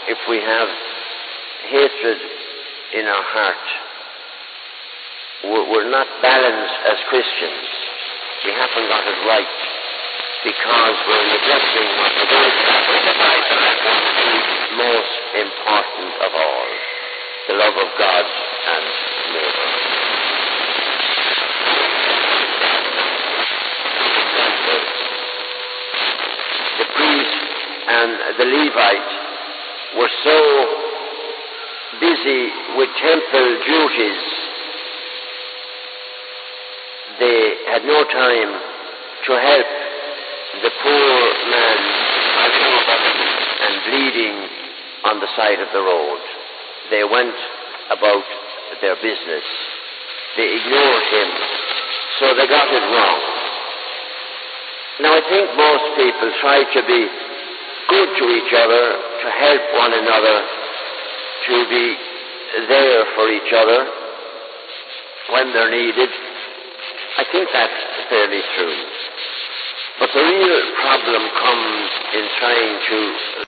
if we have hatred in our heart, we're not balanced as Christians. We haven't got it right because we're neglecting what the Lord is most important of all, the love of God and neighbour. The priest and the Levite were so busy with temple duties, they had no time to help the poor man and bleeding on the side of the road. They went about their business. They ignored him, so they got it wrong. Now, I think most people try to be good to each other, to help one another, to be there for each other when they're needed. I think that's fairly true. But the real problem comes in trying to